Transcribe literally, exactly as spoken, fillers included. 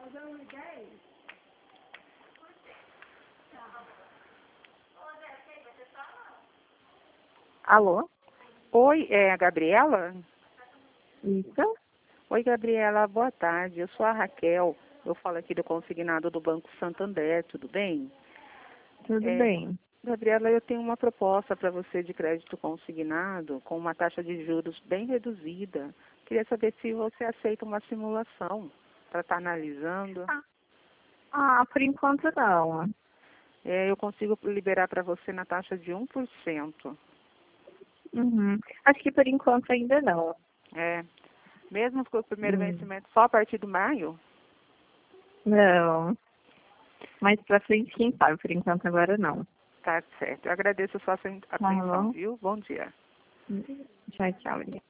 Alô? Oi, é a Gabriela? Isso? Oi, Gabriela, boa tarde. Eu sou a Raquel. Eu falo aqui do consignado do Banco Santander, tudo bem? Tudo É, bem. Gabriela, eu tenho uma proposta para você de crédito consignado com uma taxa de juros bem reduzida. Queria saber se você aceita uma simulação para estar analisando. Ah, ah, por enquanto não. É, eu consigo liberar para você na taxa de um por cento. Uhum. Acho que por enquanto ainda não. É, mesmo com o primeiro Hum. vencimento só a partir de maio? Não. Mais pra frente, quem sabe? Por enquanto agora não. Tá certo. Eu agradeço a sua aten- Tá atenção, bom? viu? Bom dia. Tchau, tchau.